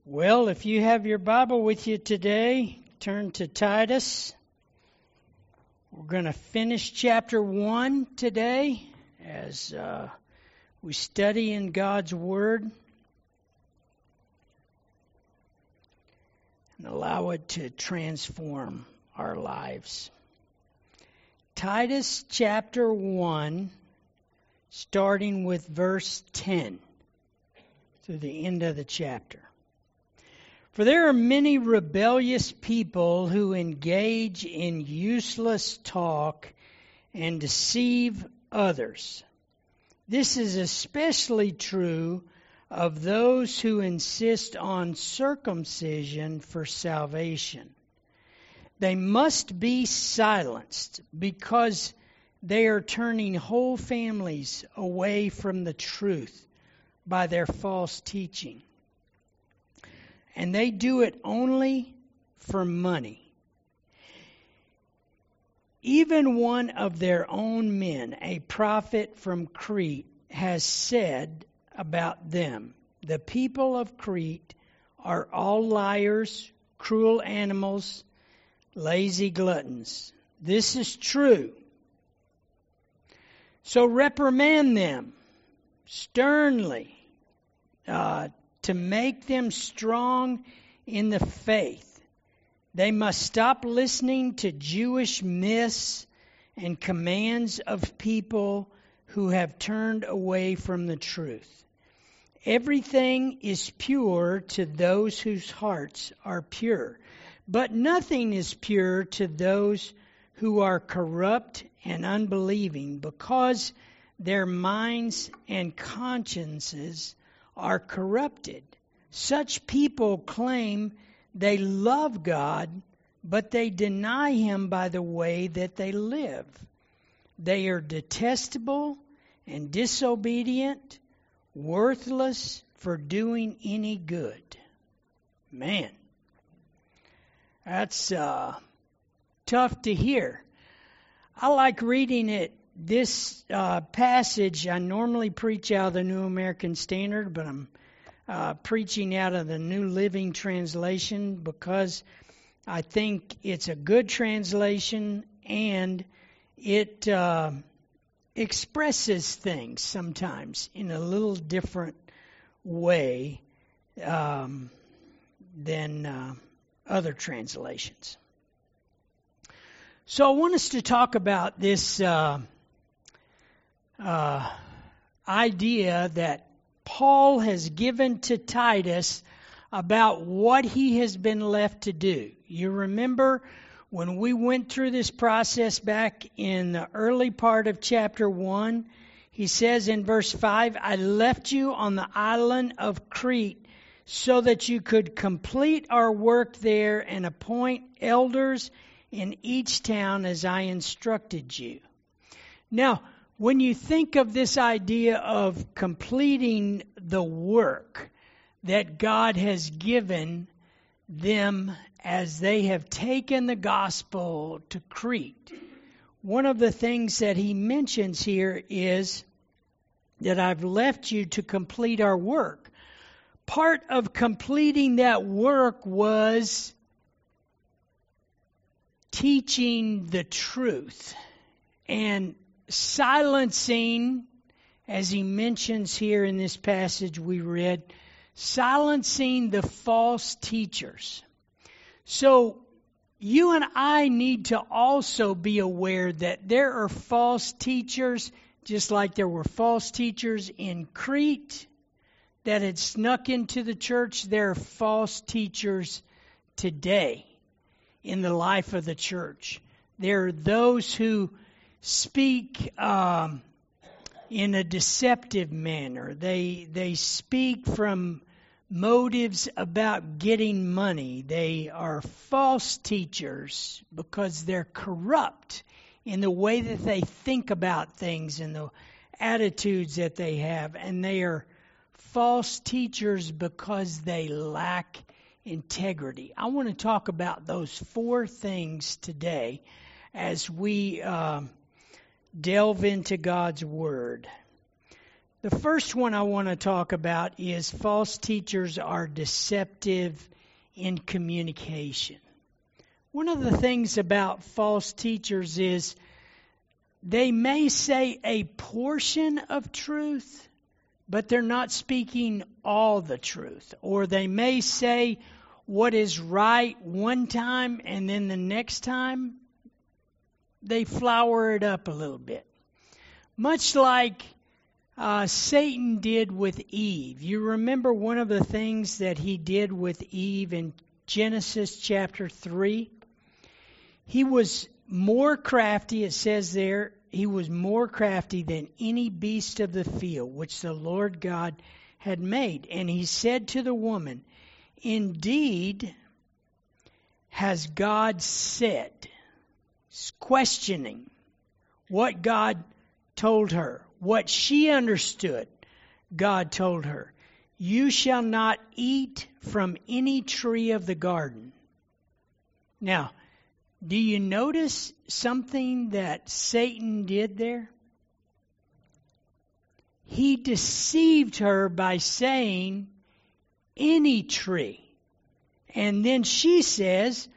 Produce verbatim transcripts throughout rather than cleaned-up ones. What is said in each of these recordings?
Well, if you have your Bible with you today, turn to Titus. We're going to finish chapter one today as uh, we study in God's Word and allow it to transform our lives. Titus chapter one, starting with verse ten through the end of the chapter. For there are many rebellious people who engage in useless talk and deceive others. This is especially true of those who insist on circumcision for salvation. They must be silenced because they are turning whole families away from the truth by their false teaching. And they do it only for money. Even one of their own men, a prophet from Crete, has said about them, the people of Crete are all liars, cruel animals, lazy gluttons. This is true. So reprimand them sternly, uh, to make them strong in the faith. They must stop listening to Jewish myths and commands of people who have turned away from the truth. Everything is pure to those whose hearts are pure, but nothing is pure to those who are corrupt and unbelieving, because their minds and consciences are corrupted. Such people claim they love God, but they deny Him by the way that they live. They are detestable and disobedient, worthless for doing any good. Man, that's uh, tough to hear. I like reading it. This uh, passage, I normally preach out of the New American Standard, but I'm uh, preaching out of the New Living Translation because I think it's a good translation and it uh, expresses things sometimes in a little different way um, than uh, other translations. So I want us to talk about this uh, Uh, idea that Paul has given to Titus about what he has been left to do. You remember when we went through this process back in the early part of chapter one, he says in verse five, I left you on the island of Crete so that you could complete our work there and appoint elders in each town as I instructed you. Now, when you think of this idea of completing the work that God has given them as they have taken the gospel to Crete, one of the things that he mentions here is that I've left you to complete our work. Part of completing that work was teaching the truth and silencing, as he mentions here in this passage we read, silencing the false teachers. So you and I need to also be aware that there are false teachers, just like there were false teachers in Crete that had snuck into the church. There are false teachers today in the life of the church. There are those who speak um, in a deceptive manner. They they speak from motives about getting money. They are false teachers because they're corrupt in the way that they think about things and the attitudes that they have. And they are false teachers because they lack integrity. I want to talk about those four things today as we Um, delve into God's Word. The first one I want to talk about is false teachers are deceptive in communication. One of the things about false teachers is they may say a portion of truth, but they're not speaking all the truth. Or they may say what is right one time, and then the next time they flower it up a little bit. Much like uh, Satan did with Eve. You remember one of the things that he did with Eve in Genesis chapter three? He was more crafty, it says there, he was more crafty than any beast of the field which the Lord God had made. And he said to the woman, indeed, has God said, questioning what God told her, what she understood God told her, you shall not eat from any tree of the garden. Now, do you notice something that Satan did there? He deceived her by saying any tree. And then she says,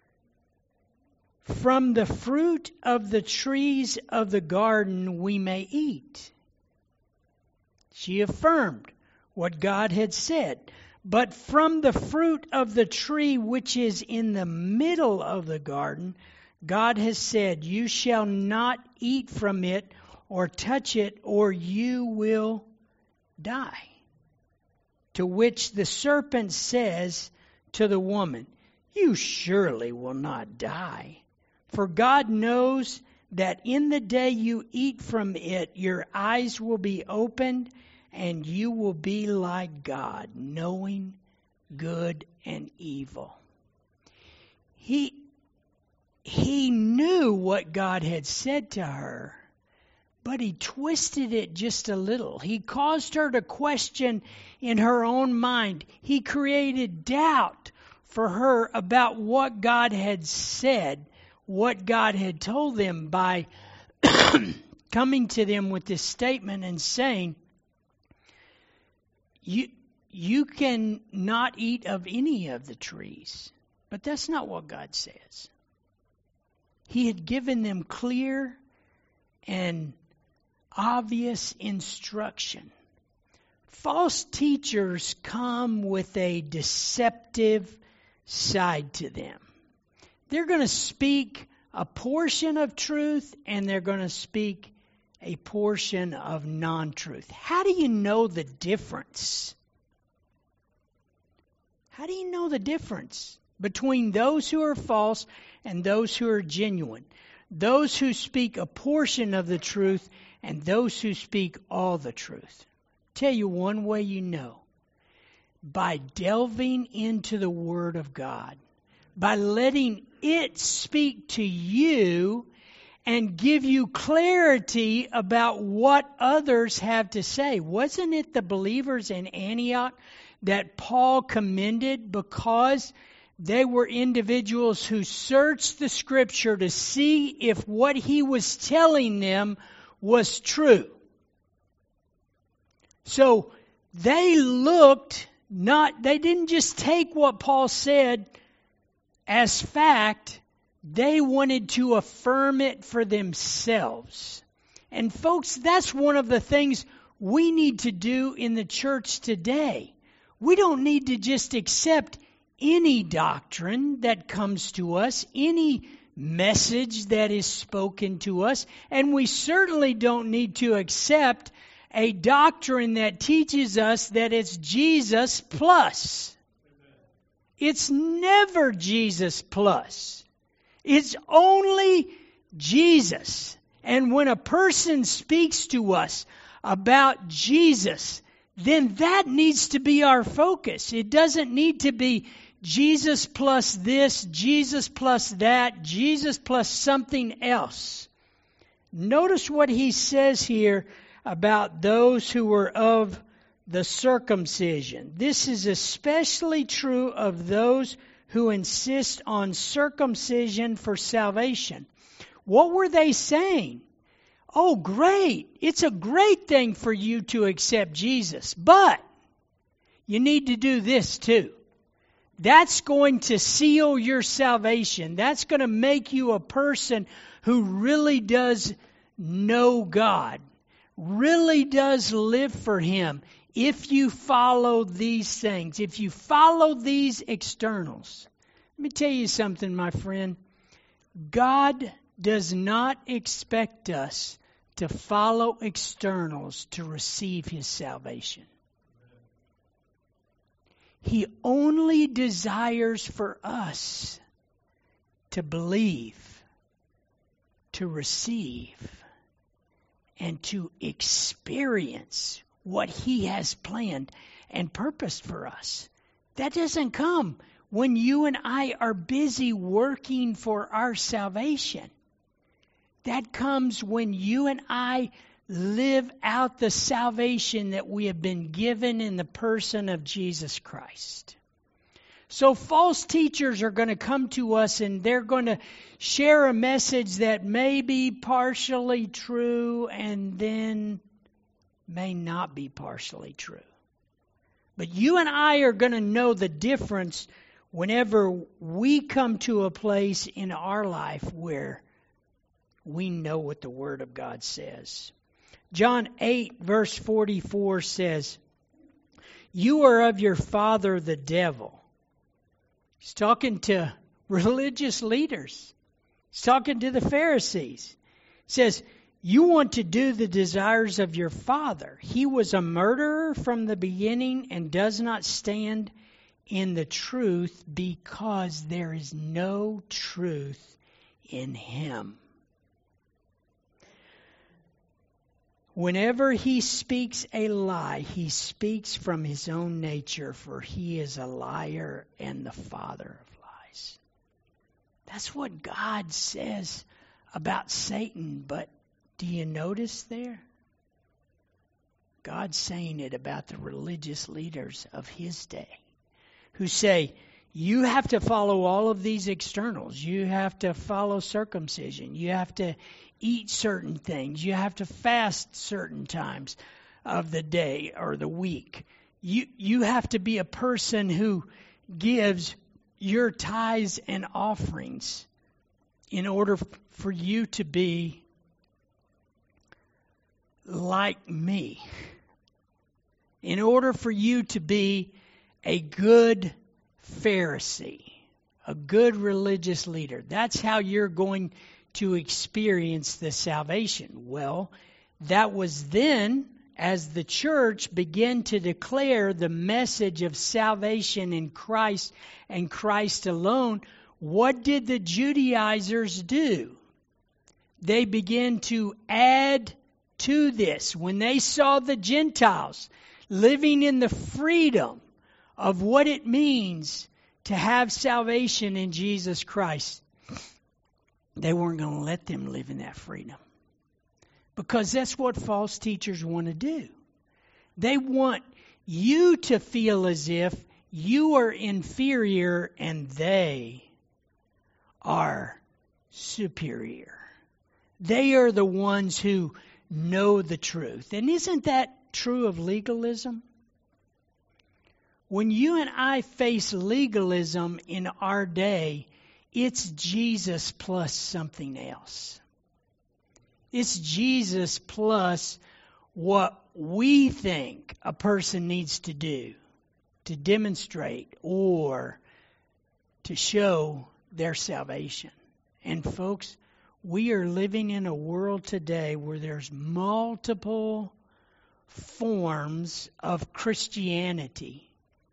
from the fruit of the trees of the garden we may eat. She affirmed what God had said. But from the fruit of the tree which is in the middle of the garden, God has said, you shall not eat from it or touch it, or you will die. To which the serpent says to the woman, you surely will not die. For God knows that in the day you eat from it, your eyes will be opened, and you will be like God, knowing good and evil. He, he knew what God had said to her, but he twisted it just a little. He caused her to question in her own mind. He created doubt for her about what God had said, what God had told them by coming to them with this statement and saying, You you can not eat of any of the trees. But that's not what God says. He had given them clear and obvious instruction. False teachers come with a deceptive side to them. They're going to speak a portion of truth, and they're going to speak a portion of non-truth. How do you know the difference? How do you know the difference between those who are false and those who are genuine? Those who speak a portion of the truth and those who speak all the truth. Tell you one way you know. By delving into the Word of God. By letting it speak to you and give you clarity about what others have to say. Wasn't it the believers in Antioch that Paul commended because they were individuals who searched the Scripture to see if what he was telling them was true? So they looked, not, they didn't just take what Paul said as fact, they wanted to affirm it for themselves. And folks, that's one of the things we need to do in the church today. We don't need to just accept any doctrine that comes to us, any message that is spoken to us, and we certainly don't need to accept a doctrine that teaches us that it's Jesus plus. It's never Jesus plus. It's only Jesus. And when a person speaks to us about Jesus, then that needs to be our focus. It doesn't need to be Jesus plus this, Jesus plus that, Jesus plus something else. Notice what he says here about those who were of the circumcision. This is especially true of those who insist on circumcision for salvation. What were they saying? Oh, great. It's a great thing for you to accept Jesus. But you need to do this too. That's going to seal your salvation. That's going to make you a person who really does know God, really does live for Him. If you follow these things, if you follow these externals. Let me tell you something, my friend. God does not expect us to follow externals to receive His salvation. He only desires for us to believe, to receive, and to experience what He has planned and purposed for us. That doesn't come when you and I are busy working for our salvation. That comes when you and I live out the salvation that we have been given in the person of Jesus Christ. So false teachers are going to come to us and they're going to share a message that may be partially true and then may not be partially true. But you and I are going to know the difference whenever we come to a place in our life where we know what the Word of God says. John eight verse forty-four says, "You are of your father the devil." He's talking to religious leaders. He's talking to the Pharisees. He says, "You want to do the desires of your father. He was a murderer from the beginning and does not stand in the truth because there is no truth in him." Whenever he speaks a lie, he speaks from his own nature, for he is a liar and the father of lies. That's what God says about Satan, but do you notice there? God's saying it about the religious leaders of his day who say, you have to follow all of these externals. You have to follow circumcision. You have to eat certain things. You have to fast certain times of the day or the week. You you have to be a person who gives your tithes and offerings in order for you to be like me. In order for you to be a good Pharisee, a good religious leader. That's how you're going to experience the salvation. Well, that was then as the church began to declare the message of salvation in Christ and Christ alone. What did the Judaizers do? They began to add to this. When they saw the Gentiles living in the freedom of what it means to have salvation in Jesus Christ, they weren't going to let them live in that freedom. Because that's what false teachers want to do. They want you to feel as if you are inferior and they are superior. They are the ones who know the truth. And isn't that true of legalism? When you and I face legalism in our day, it's Jesus plus something else. It's Jesus plus what we think a person needs to do to demonstrate or to show their salvation. And folks, we are living in a world today where there's multiple forms of Christianity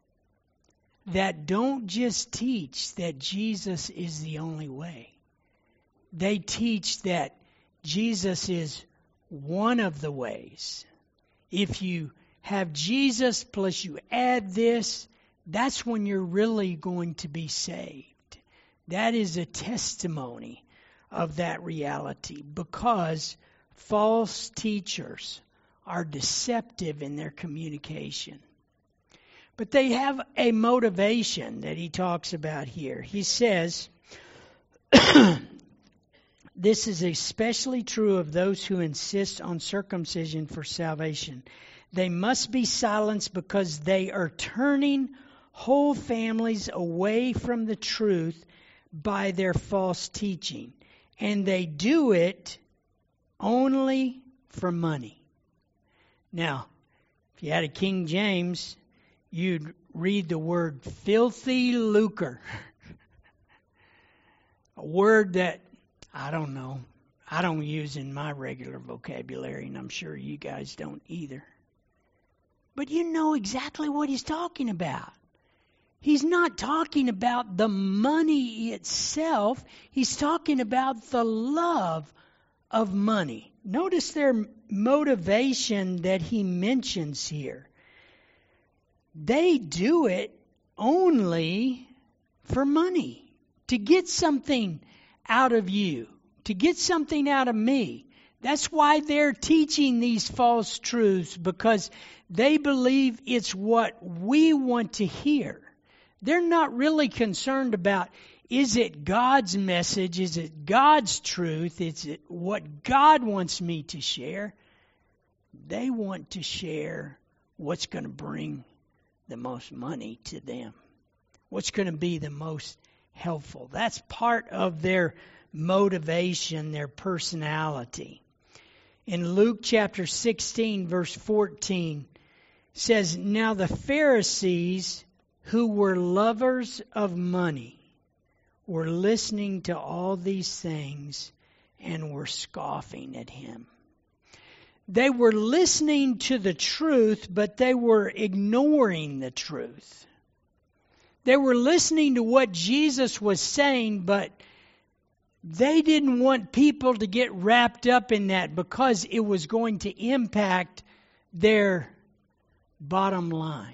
that don't just teach that Jesus is the only way. They teach that Jesus is one of the ways. If you have Jesus plus you add this, that's when you're really going to be saved. That is a testimony of that reality, because false teachers are deceptive in their communication. But they have a motivation that he talks about here. He says, This is especially true of those who insist on circumcision for salvation. They must be silenced because they are turning whole families away from the truth by their false teaching. And they do it only for money. Now, if you had a King James, you'd read the word filthy lucre. A word that, I don't know, I don't use in my regular vocabulary, and I'm sure you guys don't either. But you know exactly what he's talking about. He's not talking about the money itself. He's talking about the love of money. Notice their motivation that he mentions here. They do it only for money, to get something out of you, to get something out of me. That's why they're teaching these false truths, because they believe it's what we want to hear. They're not really concerned about, is it God's message? Is it God's truth? Is it what God wants me to share? They want to share what's going to bring the most money to them. What's going to be the most helpful. That's part of their motivation, their personality. In Luke chapter sixteen, verse fourteen, says, "Now the Pharisees, who were lovers of money, were listening to all these things and were scoffing at him." They were listening to the truth, but they were ignoring the truth. They were listening to what Jesus was saying, but they didn't want people to get wrapped up in that because it was going to impact their bottom line.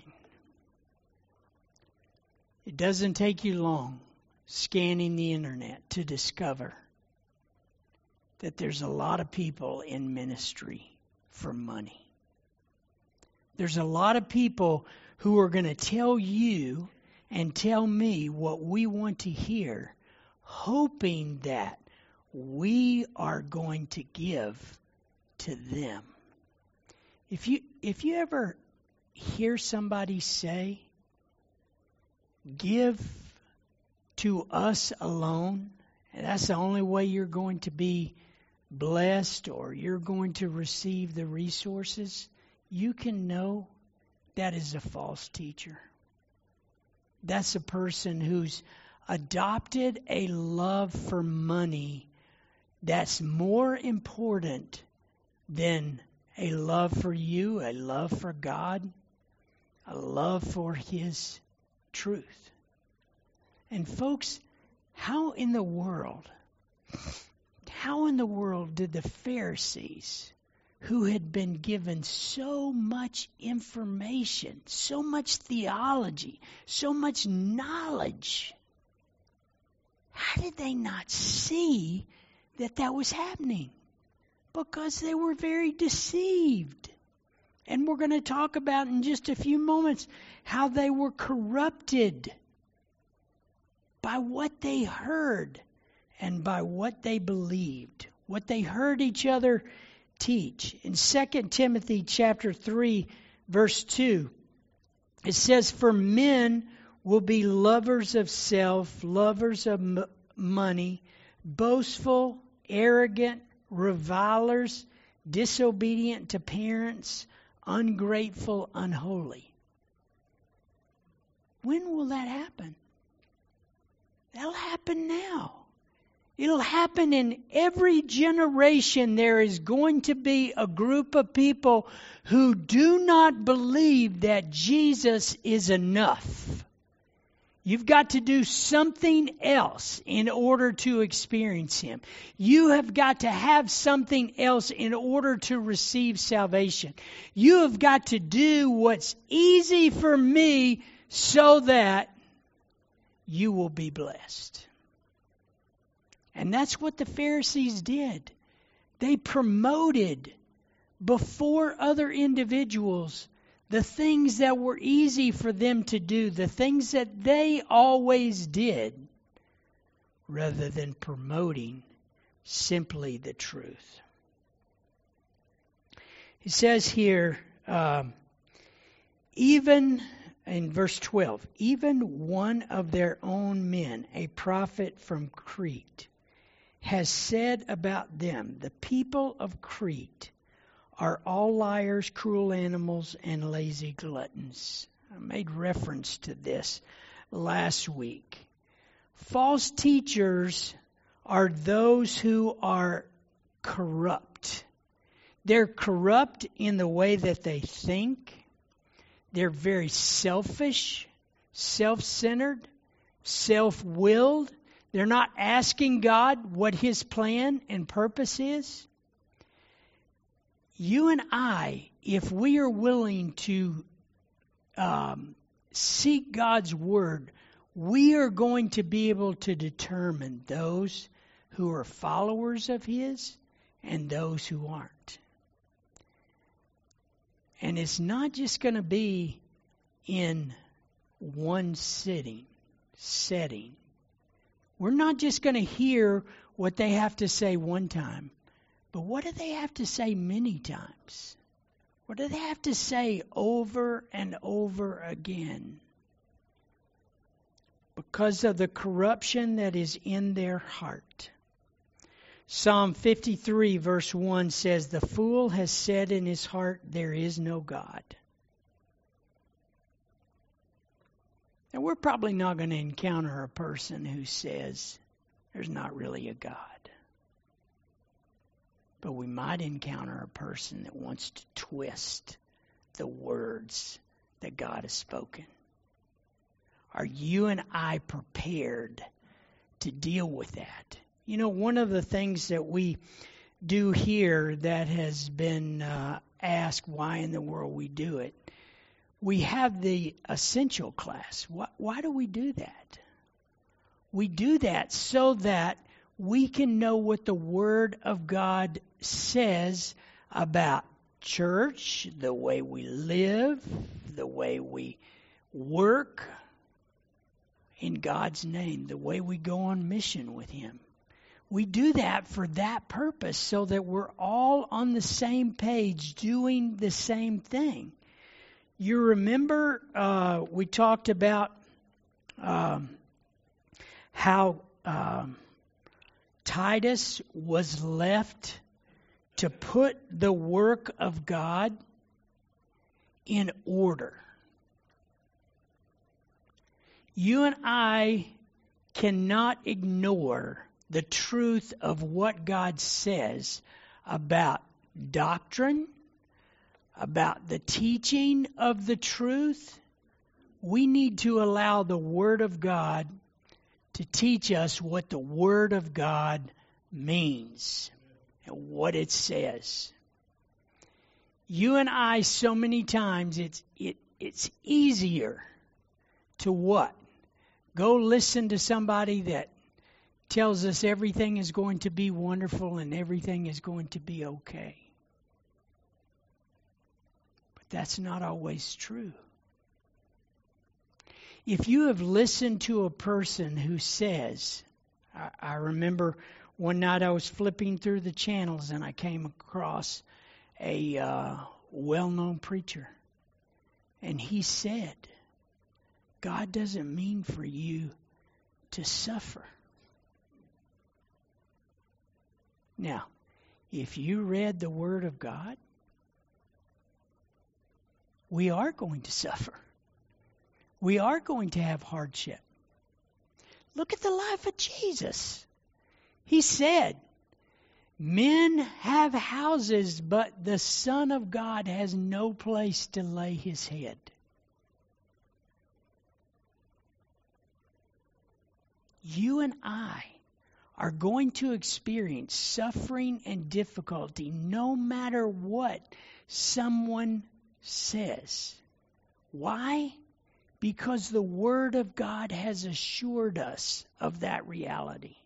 It doesn't take you long scanning the internet to discover that there's a lot of people in ministry for money. There's a lot of people who are going to tell you and tell me what we want to hear, hoping that we are going to give to them. If you if you ever hear somebody say, "Give to us alone," and that's the only way you're going to be blessed or you're going to receive the resources, you can know that is a false teacher. That's a person who's adopted a love for money that's more important than a love for you, a love for God, a love for His truth. And folks, how in the world, how in the world did the Pharisees, who had been given so much information, so much theology, so much knowledge, how did they not see that that was happening? Because they were very deceived. And we're going to talk about in just a few moments how they were corrupted by what they heard and by what they believed, what they heard each other teach. In Second Timothy chapter three, verse two, it says, "For men will be lovers of self, lovers of m- money, boastful, arrogant, revilers, disobedient to parents, ungrateful, unholy." When will that happen? That'll happen now. It'll happen in every generation. There is going to be a group of people who do not believe that Jesus is enough. You've got to do something else in order to experience Him. You have got to have something else in order to receive salvation. You have got to do what's easy for me so that you will be blessed. And that's what the Pharisees did. They promoted before other individuals the things that were easy for them to do, the things that they always did, rather than promoting simply the truth. It says here, um, even in verse twelve, even one of their own men, a prophet from Crete, has said about them, the people of Crete are all liars, cruel animals, and lazy gluttons. I made reference to this last week. False teachers are those who are corrupt. They're corrupt in the way that they think. They're very selfish, self-centered, self-willed. They're not asking God what His plan and purpose is. You and I, if we are willing to um, seek God's Word, we are going to be able to determine those who are followers of His and those who aren't. And it's not just going to be in one sitting, setting. We're not just going to hear what they have to say one time, but what do they have to say many times? What do they have to say over and over again? Because of the corruption that is in their heart. Psalm fifty-three verse one says, the fool has said in his heart, there is no God. And we're probably not going to encounter a person who says there's not really a God. But we might encounter a person that wants to twist the words that God has spoken. Are you and I prepared to deal with that? You know, one of the things that we do here that has been uh, asked why in the world we do it, we have the essential class. Why, why do we do that? We do that so that we can know what the Word of God says about church, the way we live, the way we work in God's name, the way we go on mission with Him. We do that for that purpose so that we're all on the same page doing the same thing. You remember uh, we talked about um, how um, Titus was left to put the work of God in order. You and I cannot ignore the truth of what God says about doctrine, about the teaching of the truth. We need to allow the Word of God to teach us what the Word of God means and what it says. You and I, so many times, it's it it's easier to what? Go listen to somebody that tells us everything is going to be wonderful and everything is going to be okay. But that's not always true. If you have listened to a person who says, I, I remember one night I was flipping through the channels and I came across a uh, well-known preacher. And he said, God doesn't mean for you to suffer. Now, if you read the Word of God, we are going to suffer. We are going to have hardship. Look at the life of Jesus. He said, men have houses, but the Son of God has no place to lay his head. You and I are going to experience suffering and difficulty no matter what someone says. Why? Because the Word of God has assured us of that reality.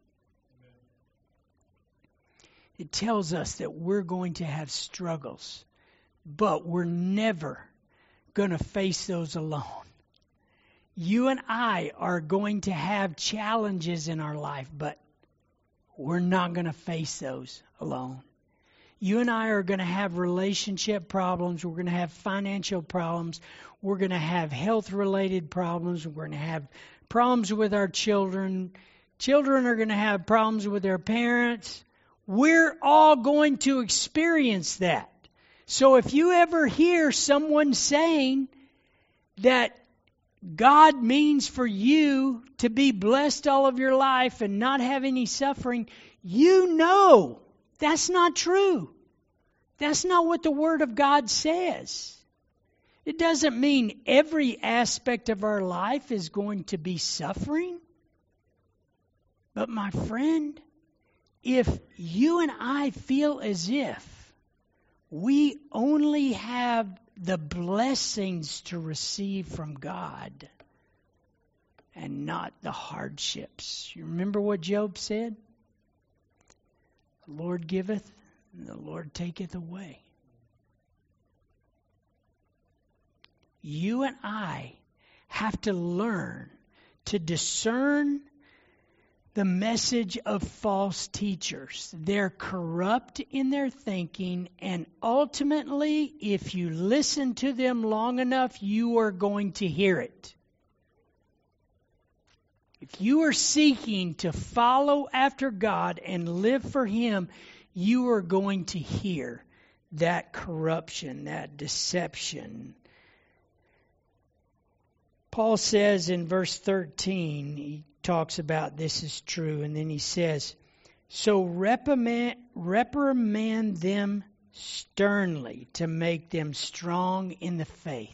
It tells us that we're going to have struggles, but we're never going to face those alone. You and I are going to have challenges in our life, but we're not going to face those alone. You and I are going to have relationship problems. We're going to have financial problems. We're going to have health-related problems. We're going to have problems with our children. Children are going to have problems with their parents. We're all going to experience that. So if you ever hear someone saying that God means for you to be blessed all of your life and not have any suffering, you know that's not true. That's not what the Word of God says. It doesn't mean every aspect of our life is going to be suffering. But my friend, if you and I feel as if we only have the blessings to receive from God and not the hardships. You remember what Job said? The Lord giveth, and the Lord taketh away. You and I have to learn to discern the message of false teachers. They're corrupt in their thinking, and ultimately, if you listen to them long enough, you are going to hear it. If you are seeking to follow after God and live for Him, you are going to hear that corruption, that deception. Paul says in verse thirteen, he talks about this is true, and then he says, so reprimand, reprimand them sternly to make them strong in the faith.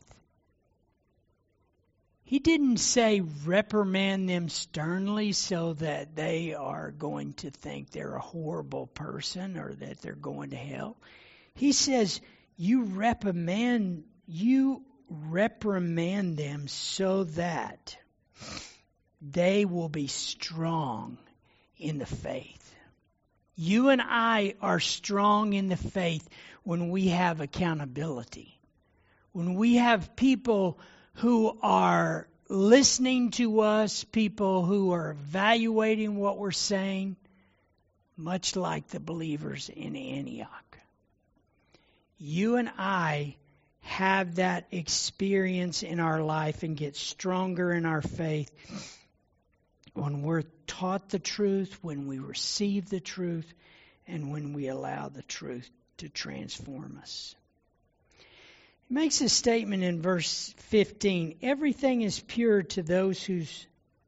He didn't say reprimand them sternly so that they are going to think they're a horrible person or that they're going to hell. He says you reprimand, you reprimand them so that they will be strong in the faith. You and I are strong in the faith when we have accountability. When we have people who are listening to us, people who are evaluating what we're saying, much like the believers in Antioch. You and I have that experience in our life and get stronger in our faith when we're taught the truth, when we receive the truth, and when we allow the truth to transform us. He makes a statement in verse fifteen. Everything is pure to those whose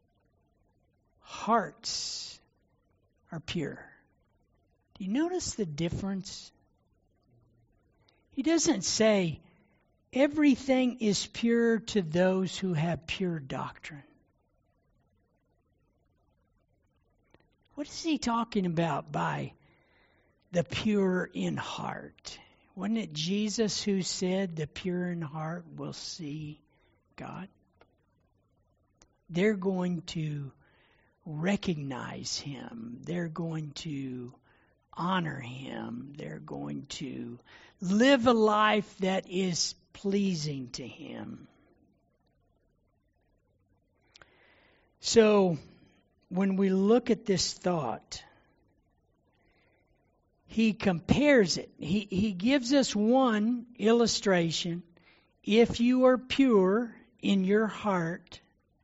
hearts are pure. Do you notice the difference? He doesn't say everything is pure to those who have pure doctrine. What is he talking about by the pure in heart? Wasn't it Jesus who said the pure in heart will see God? They're going to recognize Him. They're going to honor Him. They're going to live a life that is pleasing to Him. So, when we look at this thought, he compares it. He, he gives us one illustration. If you are pure in your heart,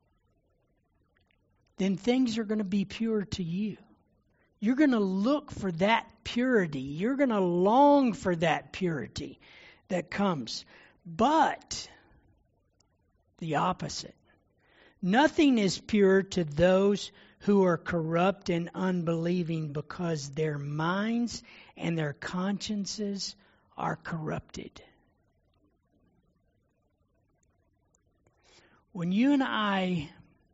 then things are going to be pure to you. You're going to look for that purity. You're going to long for that purity that comes. But the opposite. Nothing is pure to those who are corrupt and unbelieving, because their minds and their consciences are corrupted. When you and I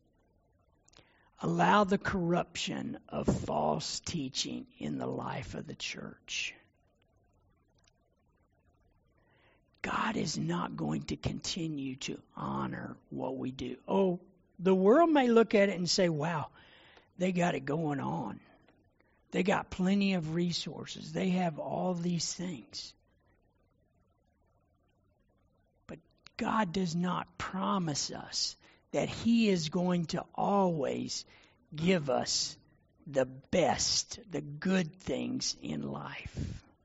allow the corruption of false teaching in the life of the church, God is not going to continue to honor what we do. Oh, the world may look at it and say, wow, they got it going on. They got plenty of resources. They have all these things. But God does not promise us that He is going to always give us the best, the good things in life.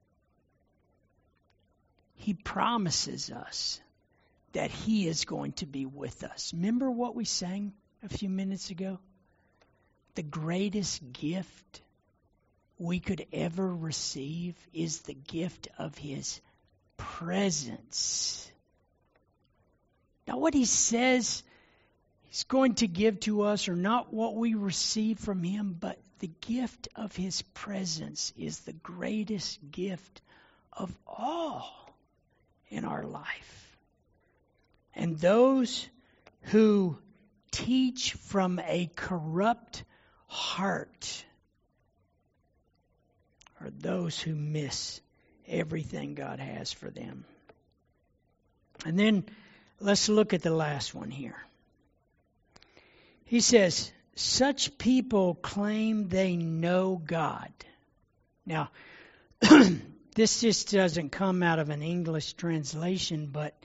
He promises us that He is going to be with us. Remember what we sang a few minutes ago? The greatest gift we could ever receive is the gift of His presence. Not what He says He's going to give to us, or not what we receive from Him, but the gift of His presence is the greatest gift of all in our life. And those who teach from a corrupt heart are those who miss everything God has for them. And then let's look at the last one here. He says, such people claim they know God. Now, this just doesn't come out of an English translation, but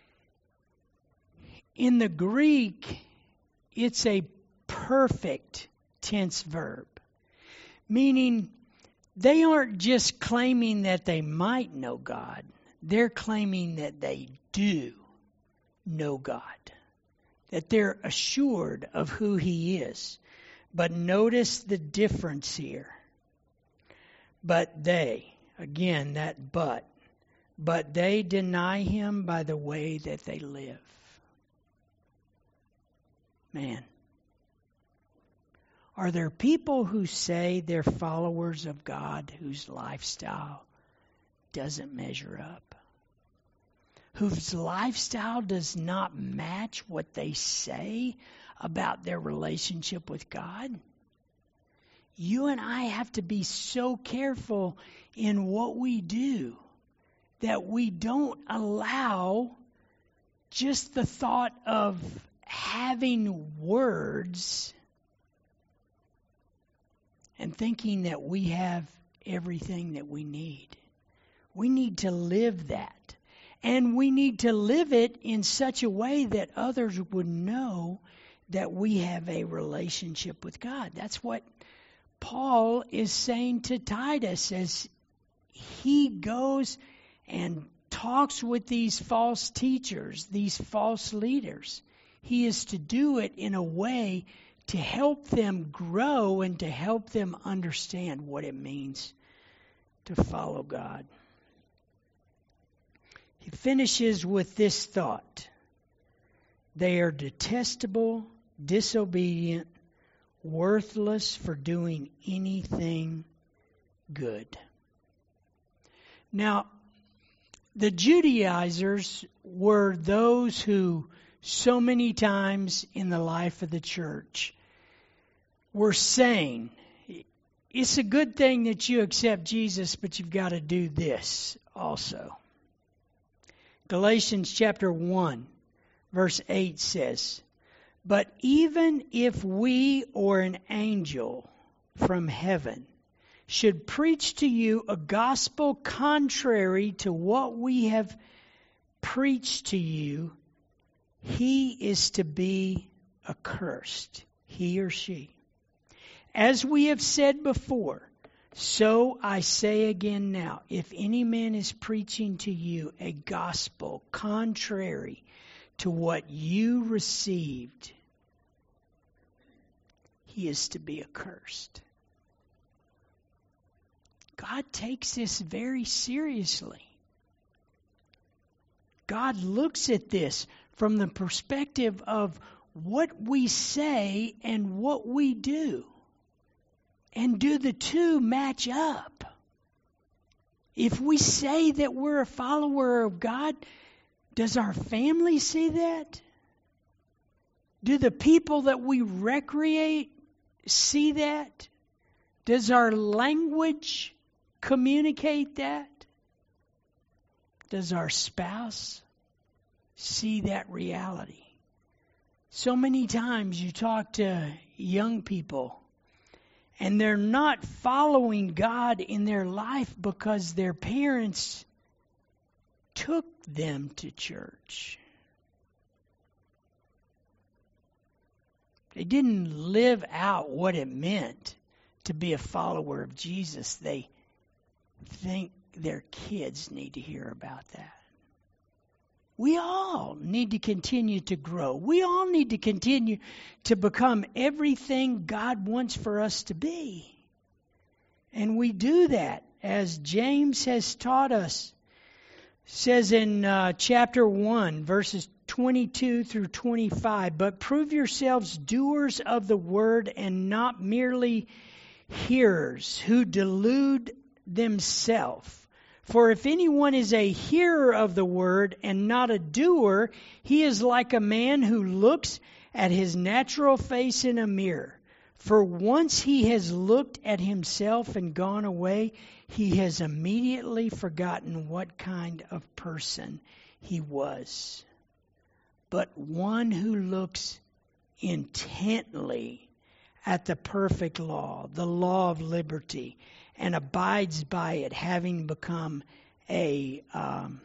in the Greek, it's a perfect tense verb, meaning they aren't just claiming that they might know God. They're claiming that they do know God, that they're assured of who He is. But notice the difference here. But they, again, that but, but they deny Him by the way that they live. Man, are there people who say they're followers of God whose lifestyle doesn't measure up? Whose lifestyle does not match what they say about their relationship with God? You and I have to be so careful in what we do that we don't allow just the thought of having words and thinking that we have everything that we need. We need to live that. And we need to live it in such a way that others would know that we have a relationship with God. That's what Paul is saying to Titus as he goes and talks with these false teachers, these false leaders. He is to do it in a way to help them grow and to help them understand what it means to follow God. He finishes with this thought. They are detestable, disobedient, worthless for doing anything good. Now, the Judaizers were those who so many times in the life of the church were saying, it's a good thing that you accept Jesus, but you've got to do this also. Galatians chapter one, verse eight says, but even if we or an angel from heaven should preach to you a gospel contrary to what we have preached to you, he is to be accursed, he or she. As we have said before, so I say again now, if any man is preaching to you a gospel contrary to what you received, he is to be accursed. God takes this very seriously. God looks at this from the perspective of what we say and what we do. And do the two match up? If we say that we're a follower of God, does our family see that? Do the people that we recreate see that? Does our language communicate that? Does our spouse see that reality? So many times you talk to young people and they're not following God in their life because their parents took them to church. They didn't live out what it meant to be a follower of Jesus, they think their kids need to hear about that. We all need to continue to grow. We all need to continue to become everything God wants for us to be. And we do that, as James has taught us. It says in uh, chapter one, verses twenty-two through twenty-five, "But prove yourselves doers of the word and not merely hearers who delude themselves. For if anyone is a hearer of the word and not a doer, he is like a man who looks at his natural face in a mirror. For once he has looked at himself and gone away, he has immediately forgotten what kind of person he was. But one who looks intently at the perfect law, the law of liberty, and abides by it, having become a, um,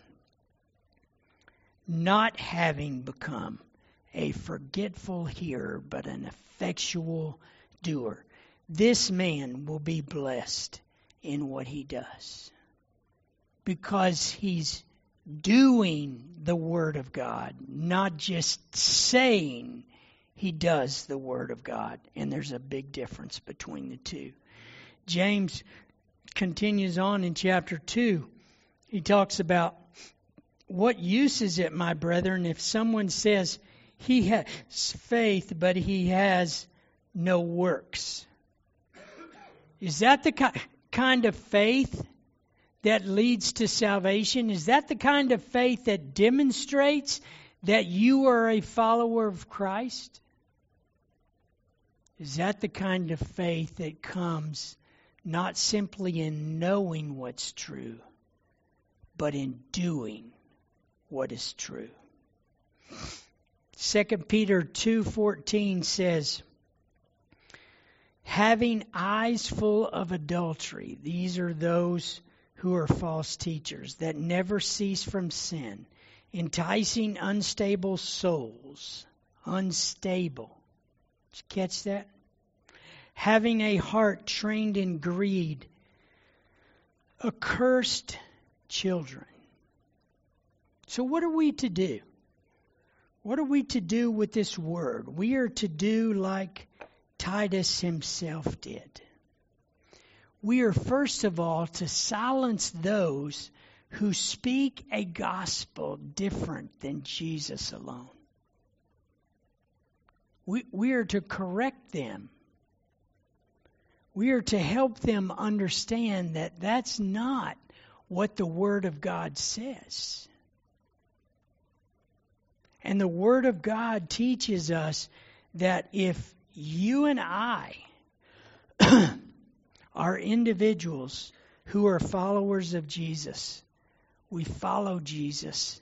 not having become a forgetful hearer, but an effectual doer, this man will be blessed in what he does. Because he's doing the Word of God, not just saying he does the Word of God. And there's a big difference between the two. James continues on in chapter two. He talks about, what use is it, my brethren, if someone says he has faith, but he has no works? Is that the ki- kind of faith that leads to salvation? Is that the kind of faith that demonstrates that you are a follower of Christ? Is that the kind of faith that comes not simply in knowing what's true, but in doing what is true? Second Peter two fourteen says, having eyes full of adultery, these are those who are false teachers, that never cease from sin, enticing unstable souls. Unstable. Did you catch that? Having a heart trained in greed, accursed children. So what are we to do? What are we to do with this word? We are to do like Titus himself did. We are first of all to silence those who speak a gospel different than Jesus alone. We, we are to correct them. We are to help them understand that that's not what the Word of God says. And the Word of God teaches us that if you and I are individuals who are followers of Jesus, we follow Jesus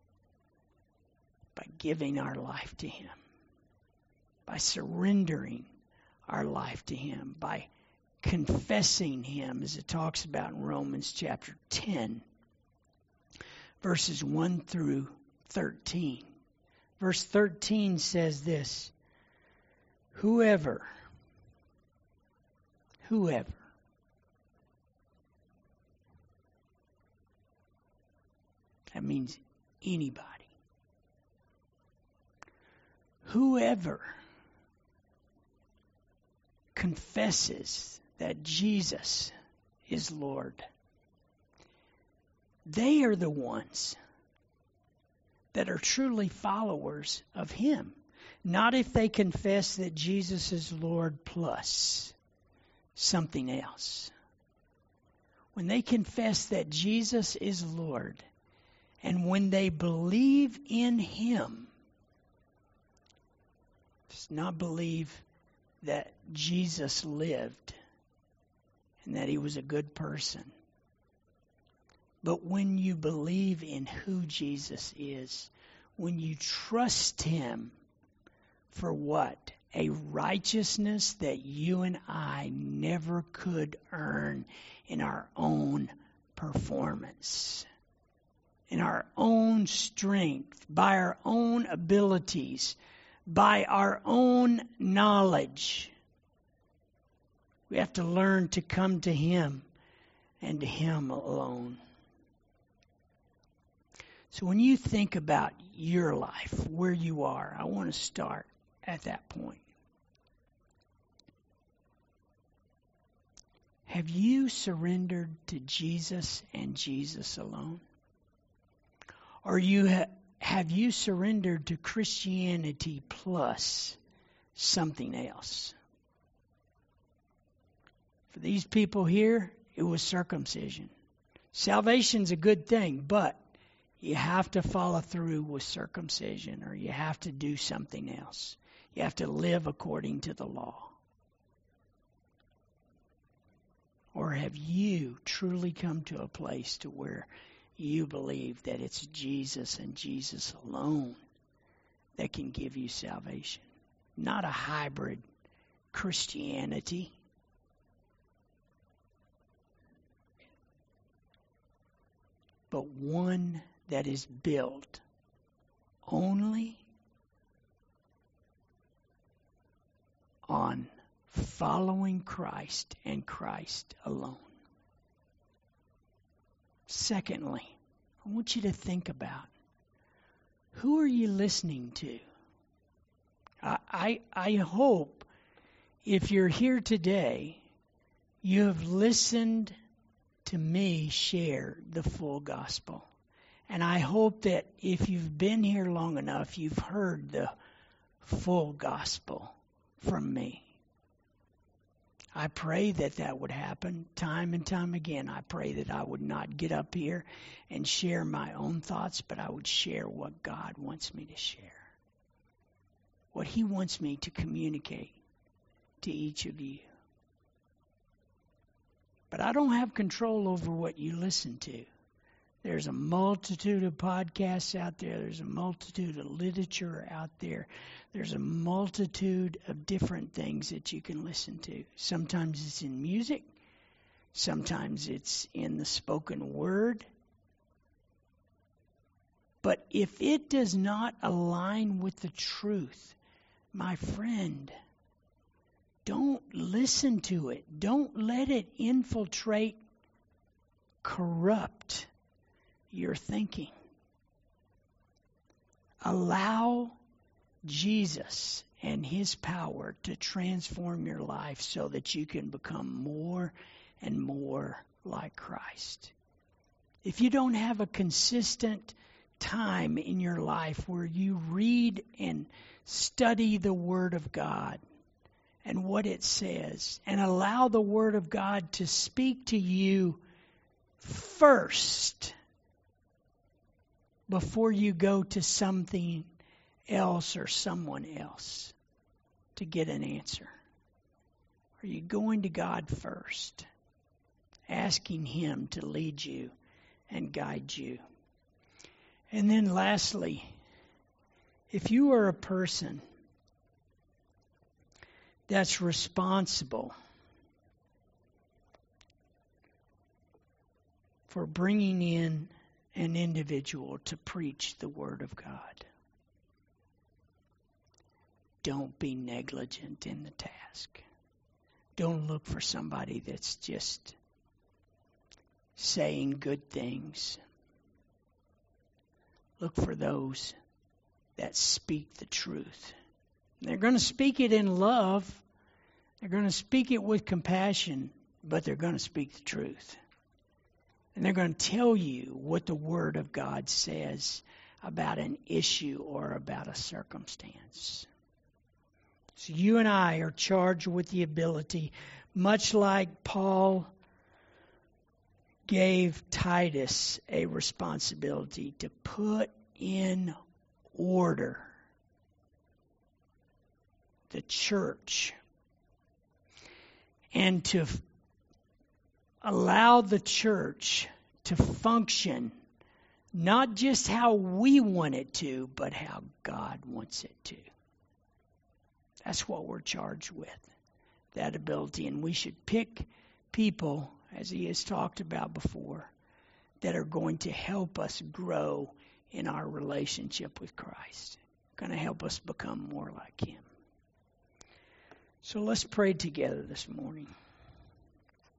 by giving our life to Him, by surrendering our life to Him, by confessing Him, as it talks about in Romans chapter ten, verses one through thirteen. Verse thirteen says this, whoever, whoever, that means anybody, whoever confesses that Jesus is Lord, they are the ones that are truly followers of Him. Not if they confess that Jesus is Lord plus something else. When they confess that Jesus is Lord, and when they believe in Him, does not believe that Jesus lived and that He was a good person. But when you believe in who Jesus is, when you trust Him for what? A righteousness that you and I never could earn in our own performance, in our own strength, by our own abilities, by our own knowledge. We have to learn to come to Him and to Him alone. So when you think about your life, where you are, I want to start at that point. Have you surrendered to Jesus and Jesus alone? Or you ha- have you surrendered to Christianity plus something else? For these people here, it was circumcision. Salvation's a good thing, but you have to follow through with circumcision, or you have to do something else. You have to live according to the law. Or have you truly come to a place to where you believe that it's Jesus and Jesus alone that can give you salvation? Not a hybrid Christianity. But one that is built only on following Christ and Christ alone. Secondly, I want you to think about, who are you listening to? I, I, I hope if you're here today, you have listened to me share the full gospel. And I hope that if you've been here long enough, you've heard the full gospel from me. I pray that that would happen time and time again. I pray that I would not get up here and share my own thoughts, but I would share what God wants me to share. What He wants me to communicate to each of you. But I don't have control over what you listen to. There's a multitude of podcasts out there. There's a multitude of literature out there. There's a multitude of different things that you can listen to. Sometimes it's in music. Sometimes it's in the spoken word. But if it does not align with the truth, my friend, don't listen to it. Don't let it infiltrate, corrupt your thinking. Allow Jesus and His power to transform your life so that you can become more and more like Christ. If you don't have a consistent time in your life where you read and study the Word of God and what it says, and allow the Word of God to speak to you first before you go to something else or someone else to get an answer. Are you going to God first, asking Him to lead you and guide you? And then lastly, if you are a person that's responsible for bringing in an individual to preach the Word of God, don't be negligent in the task. Don't look for somebody that's just saying good things. Look for those that speak the truth. They're going to speak it in love. They're going to speak it with compassion, but they're going to speak the truth. And they're going to tell you what the Word of God says about an issue or about a circumstance. So you and I are charged with the ability, much like Paul gave Titus a responsibility, to put in order the church and to f- allow the church to function not just how we want it to, but how God wants it to. That's what we're charged with, that ability. And we should pick people, as he has talked about before, that are going to help us grow in our relationship with Christ, going to help us become more like Him. So let's pray together this morning.